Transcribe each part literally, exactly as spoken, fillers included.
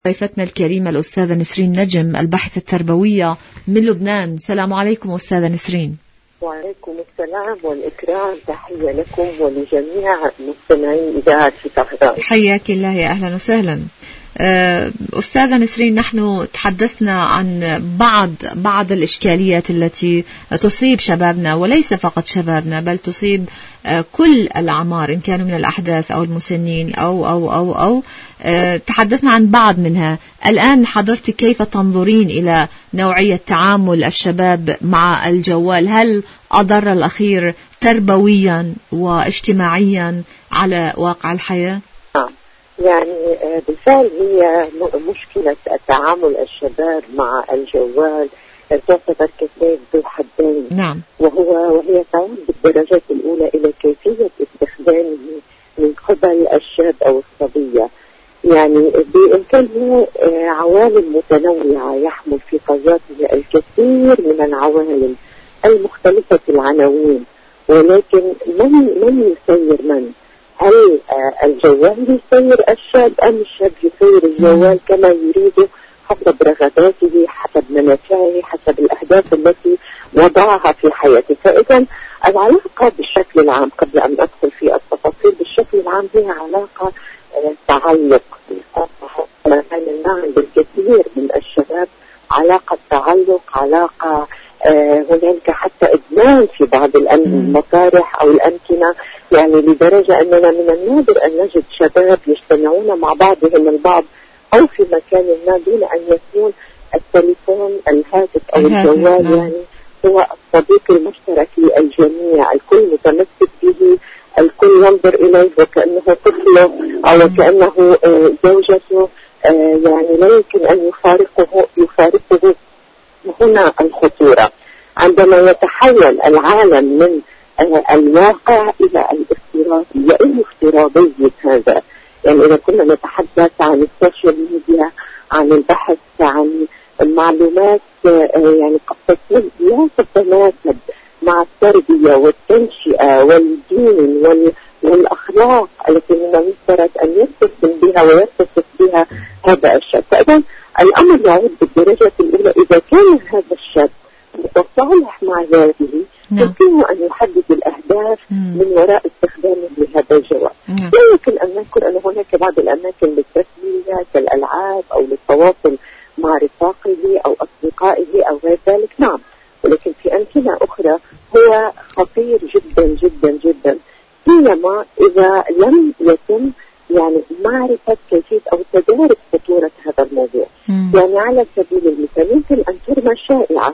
ضيفتنا الكريمة الأستاذة نسرين نجم الباحثة التربوية من لبنان. السلام عليكم أستاذة نسرين. وعليكم السلام والإكرام، تحية لكم ولجميع مستمعين إذاعة في طهران. حياك الله، يا أهلا وسهلا. أستاذة نسرين، نحن تحدثنا عن بعض بعض الإشكاليات التي تصيب شبابنا، وليس فقط شبابنا بل تصيب كل الأعمار، إن كانوا من الأحداث أو المسنين أو أو أو أو تحدثنا عن بعض منها. الآن حضرتك كيف تنظرين إلى نوعية تعامل الشباب مع الجوال؟ هل أضر الأخير تربويا واجتماعيا على واقع الحياة؟ يعني بالفعل هي مشكلة تعامل الشباب مع الجوال تعتبر كسيف ذو حدين. نعم. وهو وهي تعود بالدرجة الأولى إلى كيفية استخدامه من قبل الشاب أو الصبية. يعني بإمكانه عوامل متنوعة يحمل في قذاته الكثير من العوامل المختلفة العناوين، ولكن من من يسير من؟ هل الجوال يسير الشاب أم الشاب يسير الجوال كما يريده حسب رغباته، حسب منافعه، حسب الأهداف التي وضعها في حياته؟ فإذا العلاقة بالشكل العام، قبل أن أدخل في التفاصيل، بالشكل العام هي علاقة تعلق. نعم، بالكثير من الشباب علاقة تعلق، علاقة آه هنالك حتى إدمان في بعض المطارح أو الأمكنة، يعني لدرجة أننا من النادر أن نجد شباب يجتمعون مع بعضهم البعض أو في مكان ما دون أن يكون التليفون الهاتف أو الجوال يعني هو الصديق المشترك للجميع، الكل متمسك به، الكل ينظر إليه وكأنه طفله أو كأنه آه زوجته، آه يعني لا يمكن أن يفارقه يفارقه هنا الخطورة. عندما يتحول العالم من آه الواقع إلى الافتراضي، أي افتراضية هذا؟ يعني إذا كنا نتحدث عن السوشيال ميديا، عن البحث عن المعلومات آه يعني قد تكون لا تتناسب مع التربية والتنشئة والدين وال والأخلاق التي من المفترض أن يتصل بها ويتصف بها هذا الشاب. فإذا الأمر يعود بالدرجة الأولى إذا كان هذا الشاب متصالح مع ذاته يمكنه أن يحدد الأهداف مم. من وراء استخدامه لهذا الجوال. لا يمكن أن نذكر أن هناك بعض الأماكن للتسلية كالألعاب أو للتواصل مع رفاقه أو أصدقائه أو غير ذلك، نعم، ولكن في أمكنة أخرى هو خطير جدا جدا جدا، سيما إذا لم يتم يعني معرفة كيفية أو تدارك خطورة هذا الموضوع. مم. يعني على سبيل المثال يمكن أن ترمى شائعة،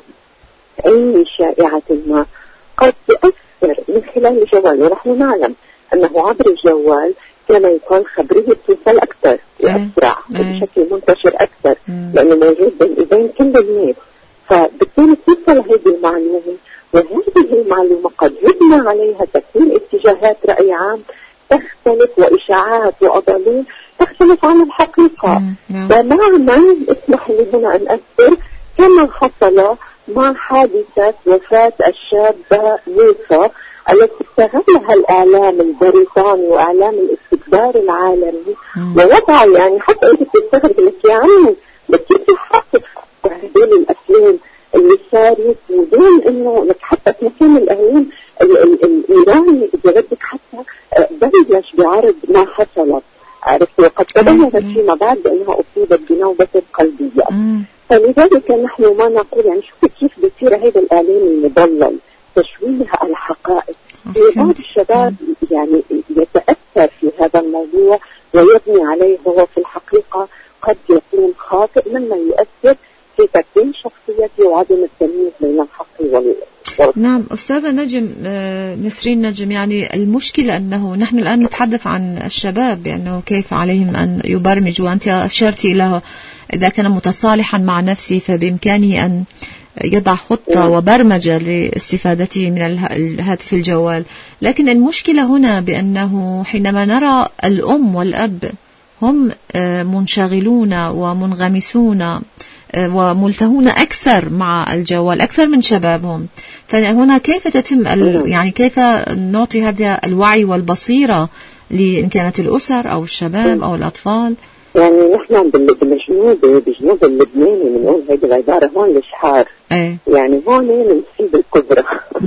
أي شائعة ما قد تؤثر من خلال الجوال، ونحن نعلم أنه عبر الجوال كما يكون خبرية توصل أكثر وأسرع بشكل منتشر أكثر، مم. لأنه موجود بين إيدين كل الناس، فبالتالي توصل هذه المعلومة، وهذه المعلومة قد يبنى عليها تكوين اتجاهات رأي عام تختلف وإشاعات وأضاليل تختلف عن الحقيقة. تماما اسمح لي هنا أن أذكر كما حصل مع حادثة وفاة الشابة يوسف التي استغلها الإعلام البريطاني وإعلام الاستكبار العالمي ووضع يعني حتى أنت تستغرب لك يا عمي بس كيف حصل هذول الأفلام اللي صارت ودون انه لك حتى في مكان الاعلام الايراني اذا بدك حتى بلش بعرض ما حصل، عرفت، وقد تبين فيما بعد بانها اصيبت بنوبه قلبيه. فلذلك نحن ما نقول يعني شوفي كيف بيصير هذا الاعلام المضلل تشويه الحقائق. بعض الشباب يعني يتاثر في هذا الموضوع ويبني عليه، هو في الحقيقه قد يكون خاطئ مما يؤثر في تكوين شخصيته وعدم التمييز بين الحق وال نعم. أستاذة نجم نسرين نجم، يعني المشكلة أنه نحن الآن نتحدث عن الشباب بأنه كيف عليهم أن يبرمجوا، وأنت أشرت إلى إذا كان متصالحا مع نفسه فبإمكانه أن يضع خطة وبرمجة لاستفادته من الهاتف الجوال. لكن المشكلة هنا بأنه حينما نرى الأم والأب هم منشغلون ومنغمسون وملتهون أكثر مع الجوال أكثر من شبابهم، فهنا كيف تتم يعني كيف نعطي هذا الوعي والبصيرة لإن كانت الأسر أو الشباب أو الأطفال؟ يعني نحن بالجنوب بالجنوب اللبناني بنقول هيدي العبارة هون الشحار. ايه يعني هون المصيبة الكبرى.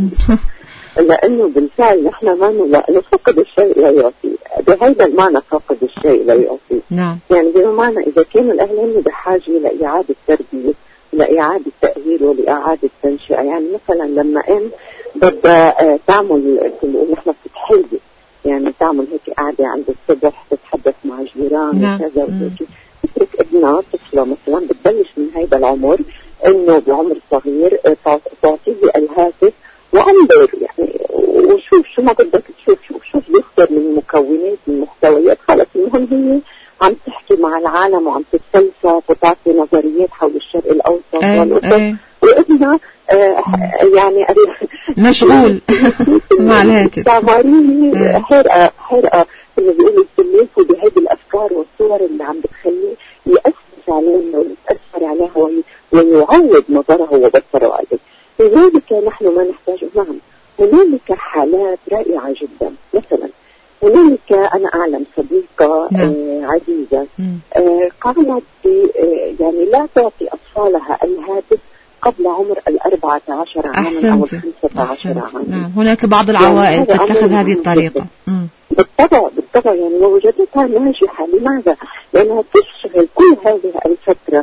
لأنه بالفعل نحن ما نفقد الشيء لا يعطي، بهذا المعنى فقد الشيء لا يعطي. نعم. يعني بمعنى إذا كانوا الأهل بحاجة لإعادة تربية، لإعادة تأهيل ولإعادة تنشئة. يعني مثلا لما أم بدها تعمل نحن بتتحيي، يعني تعمل هيك قاعدة عند الصبح تتحدث مع الجيران نعم. وكذا وهيك، تترك ابنها طفلة مثلا بتبلش من هيدا العمر إنه بعمر صغير تعطيه الهاتف وانظر يعني وشوف شو ما بدك تشوف، شوف شوف يختار من مكونات المحتويات. خلص المهم هي عم تحكي مع العالم وعم تتفلسف وتعطي نظريات حول الشرق الاوسط والقصص، وابنها آه يعني مشغول مع الهاتف. تعماريه حرقه حرقه اللي بيقولوا يتلفوا بهذه الافكار والصور اللي عم بتخليه يأسس عليها ويتأثر عليها ويعود نظره وبصره عليه. لذلك نحن ما نحتاج. نعم هنالك حالات رائعة جدا. مثلا هنالك أنا أعلم صديقة آه عزيزة آه قامت آه يعني لا تعطي أطفالها الهاتف قبل عمر الأربعة عشر عاما أو الخمسة عشر عاما. نعم هناك بعض العوائل يعني تتخذ هذه الطريقة. بالطبع بالطبع يعني ووجدتها ناجحة. لماذا؟ لأنها تشغل كل هذه الفترة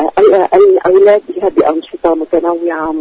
الأولاد بها بأنشطة متنوعة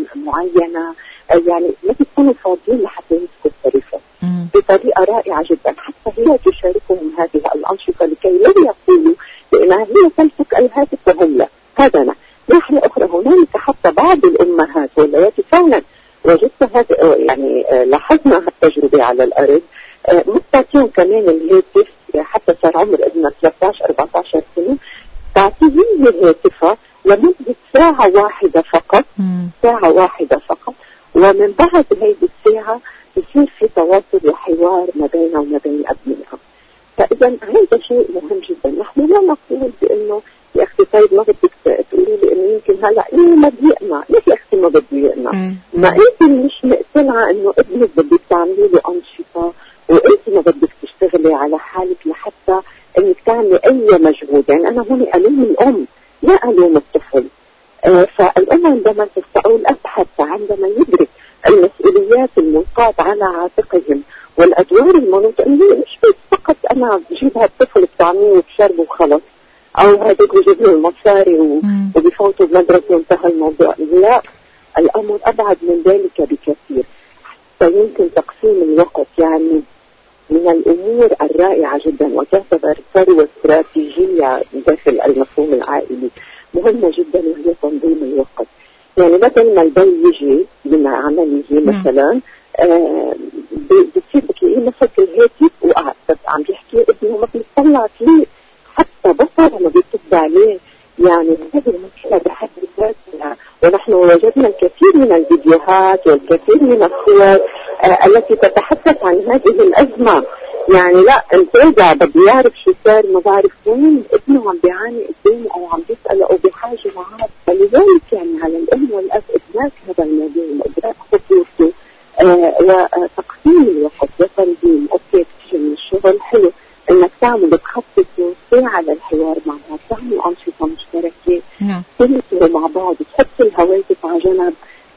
معينة، يعني ما بيكونوا فاضيين لحتى يمسكوا التليفون بطريقة رائعة جدا. حتى هي تشاركهم هذه الأنشطة لكي لا يقولوا لأنها هي تمسك الهاتف وهم لا. هذا أنا. ناحية أخرى هنالك حتى بعض الأمهات واللواتي فعلا وجدت هذا يعني لاحظنا التجربة على الأرض مستعطيهم كمان الهاتف حتى صار عمر ابنها ثلاثة عشر أربعة عشر سنة، تعطيه الهاتفة لمدة ساعة واحدة فقط. مم. ساعة واحدة فقط، ومن بعد هذه الساعة يصير في تواصل وحوار ما بينها وما بين أبنائها. فإذا هذا شيء مهم جدا. نحن لا نقول بأنه يا أختي طيب ما بدك تقولي لي إنه يمكن هلا إيه ما بدي يقنع. ليش يا أختي ما بدي يقنع؟ ما أنت مش مقتنعة إنه ابنك بدك تعملي له أنشطة وأنت ما بدك تشتغلي على حالك لحتى انك تعملي اي مجهود. يعني انا هون الوم الام لا الوم الطفل. آه فالام عندما تستقول ابحث عندما يدرك المسؤوليات الملقاة على عاتقهم والادوار المنوطة، انه مش بس فقط انا بجيب هالطفل بطعميه وبشربه وخلص، او هذاك بجيب له المصاري وبفوتوا بمدرسة وانتهى الموضوع. لا، الامر ابعد من ذلك بكثير. حتى يمكن تقسيم الوقت يعني من الأمور الرائعة جدا وتعتبر ثروة استراتيجية داخل المفهوم العائلي مهمة جدا، وهي تنظيم الوقت. يعني بدل ما البي يجي من عمله مثلا آه بتصير بتلاقيه مسك الهاتف وقعد بس عم يحكي ابنه ما بيطلع فيه حتى بصره ما بيرد عليه. يعني هذه المشكلة بحد ذاتها، ونحن وجدنا الكثير من الفيديوهات والكثير من الصور آه التي تتحدث عن هذه الأزمة. يعني لا الزوجة بدي يعرف شو صار، ما بعرف وين ابنه عم بيعاني قدامه أو عم بيسأله أو بحاجة معاه. فلذلك يعني على الأم والأب إدراك هذا الموضوع وإدراك خطورته آه وتقسيم الوقت وتنظيم. أوكي بتيجي من الشغل حلو إنك تعمل تخصصوا ساعة للحوار مع بعض، تعملوا أنشطة مشتركة، تنسوا مع بعض، تحطوا الهواتف على جنب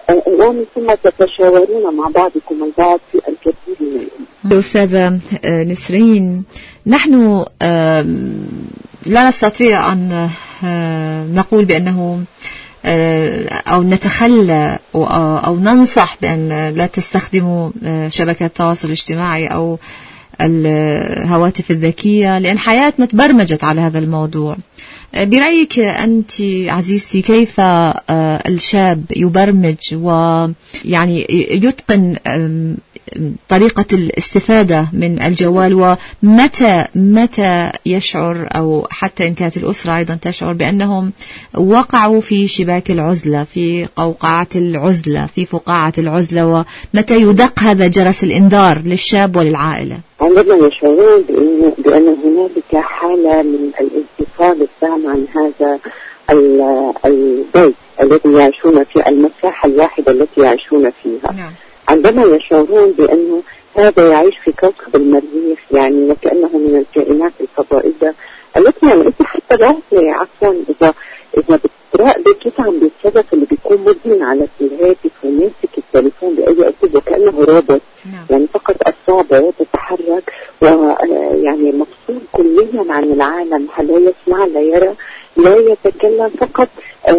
ومن ثم تتشاورون مع بعضكم البعض في الكثير من الأمور. أستاذة نسرين، نحن لا نستطيع أن نقول بأنه أو نتخلى أو ننصح بأن لا تستخدموا شبكة التواصل الاجتماعي أو الهواتف الذكية، لأن حياتنا تبرمجت على هذا الموضوع. برأيك أنت عزيزتي كيف الشاب يبرمج ويعني يتقن طريقة الاستفادة من الجوال، ومتى متى يشعر أو حتى إن كانت الأسرة أيضا تشعر بأنهم وقعوا في شباك العزلة، في قوقعة العزلة، في فقاعة العزلة، ومتى يدق هذا جرس الإنذار للشاب وللعائلة؟ عندما يشعرون بأن, بأن هنالك حالة من الانفصال التام عن هذا البيت الذي يعيشون في المساحة الواحدة التي يعيشون فيها. نعم. عندما يشعرون بأنه هذا يعيش في كوكب المريخ، يعني وكأنه من الكائنات الفضائية التي يعني انت بالثلاثة عفوا إذا إذا بتراقبي كيف عم بيتصرف اللي بيكون مدمن على الهاتف وماسك التليفون بأي أسلوب وكأنه روبوت، يعني فقط أصابعه تتحرك ويعني مفصول كليا عن العالم، لا يسمع لا يرى لا يتكلم، فقط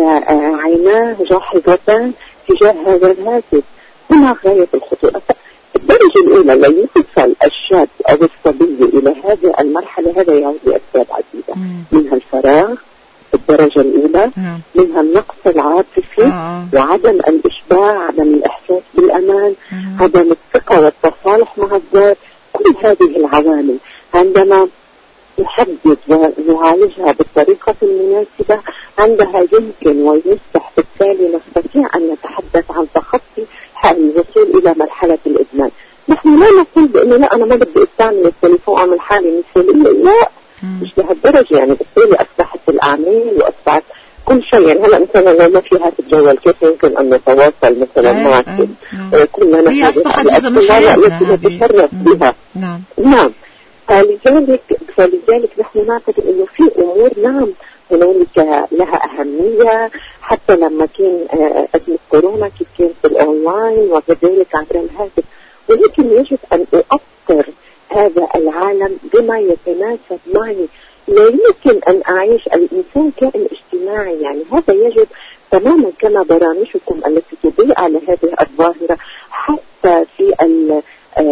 عيناه جاحظتان تجاه هذا الهاتف. هنا غاية الخطورة. الدرجة الأولى ليوصل الشاب أو الصبي إلى هذه المرحلة هذا يعود لأسباب عديدة، منها الفراغ الدرجة الأولى، منها النقص العاطفي آه. وعدم الإشباع، عدم الإحساس بالأمان، آه. عدم الثقة والتصالح مع الذات. كل هذه العوامل عندما نحدد ونعالجها بالطريقة المناسبة عندها يمكن ويصبح بالتالي نستطيع أن نتحدث عن تخطي الوصول إلى مرحلة الإدمان. نحن لا نقول بأنه لا أنا ما بدي أستعمل التليفون أعمل حالي مثالية، لا مش لهالدرجة. يعني بالتالي أصبحت الأعمال وأصبحت كل شيء. يعني هلا مثلا لو ما في هاتف جوال كيف يمكن أن نتواصل مثلا معك وكلنا هي أصبحت جزء من حياتنا نتشرف بها. نعم نعم. فلذلك فلذلك نحن نعتقد إنه في أمور نعم هنالك لها أهمية، حتى لما كان أزمة كورونا كيف كان في الأونلاين وكذلك عبر الهاتف، ولكن يجب أن أؤثر هذا العالم بما يتناسب معي. لا يمكن أن أعيش الإنسان كائن اجتماعي، يعني هذا يجب تماما كما برامجكم التي تضيء على هذه الظاهرة، حتى في ال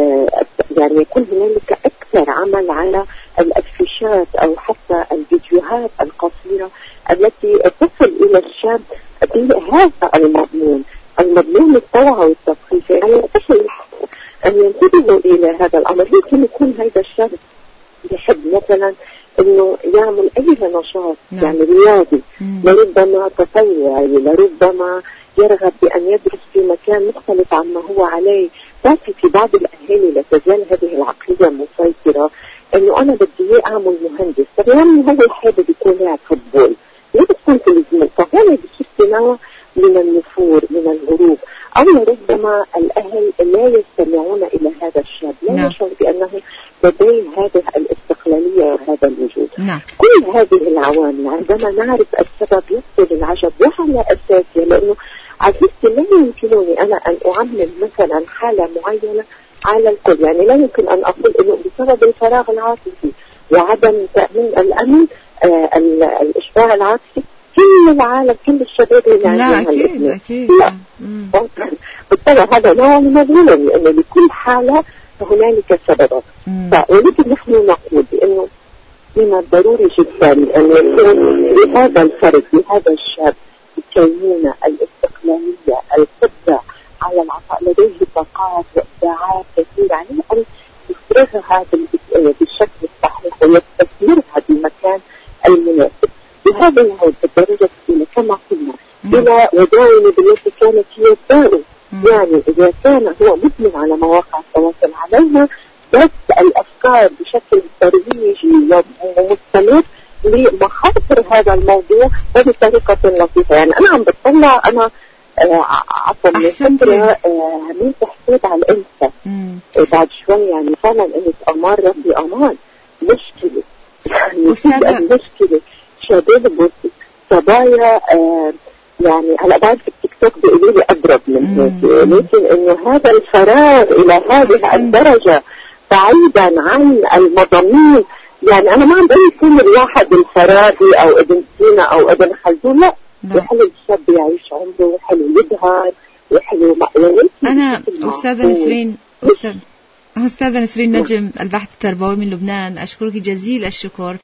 يعني يكون هنالك أكثر عمل على الأفيشات أو حتى الفيديوهات القصيرة التي تصل إلى الشاب بهذا المضمون، المضمون التوعوي والتثقيفي. يعني أشياء أن ينتبهوا إلى هذا الأمر. يمكن يكون هذا الشاب يحب مثلا إنه يعمل أي نشاط نعم. يعني رياضي، لربما تطوعي، لربما يرغب بأن يدرس في مكان مختلف عما هو عليه. لكن في بعض الأهالي لا تزال هذه العقلية مسيطرة إنه أنا بدي أعمل مهندس، طب يعني هذا حابب يكون لاعب فوتبول، ليه بتكون في الزمن؟ فهذا بصير نوع من النفور من الهروب. أو ربما الأهل لا يستمعون إلى هذا الشاب، لا نعم. يشعر بأنه لديه هذه الاستقلالية وهذا الوجود. نعم. كل هذه العوامل عندما نعرف السبب يحصل العجب وعلى أساسه، لأنه عزيزتي لا يمكنني أنا أن أعمل مثلا حالة معينة على الكل. يعني لا يمكن أن أقول إنه بسبب الفراغ العاطفي وعدم تأمين الأمن آه الإشباع العاطفي كل العالم كل الشباب اللي عندهم أكيد أكيد لا بالطبع هذا نوع من الظلم، لأنه لكل حالة هنالك سبب. ولكن نحن نقول بأنه من الضروري جدا أن يكون لهذا الفرد لهذا الشاب يكون الاستقلالية، القدرة على العطاء، لديه طاقات وإبداعات كثيرة، عليه أن يفرغها بالشكل الصحيح ويستثمرها بالمكان المناسب. بهذا يعود الدرجة الأولى كما قلنا إلى وداعي التي كانت هي الداء. يعني إذا كان هو مدمن على مواقع التواصل عليها بس الأفكار بشكل ترويجي ومستمر لمخاطر هذا الموضوع وبطريقة لطيفة. يعني أنا عم بطلع أنا عفوا من فترة عملت حساب على الإنستا بعد شوي، يعني فعلا قلت أمان ربي أمان مشكلة، يعني مشكلة شباب صبايا آه يعني هلا بعد في التيك توك بيقولوا لي أضرب من هيك، لكن إنه هذا الفراغ إلى هذه الدرجة بعيدا عن المضامين. يعني أنا ما عم بقول يكون الواحد الفراغي أو ابن سينا أو ابن خلدون، لا وحلو الشاب يعيش عمره وحلو يظهر وحلو مقلوب. أنا أستاذة نسرين أستاذ أستاذة نسرين نجم البحث التربوي من لبنان، أشكرك جزيل الشكر.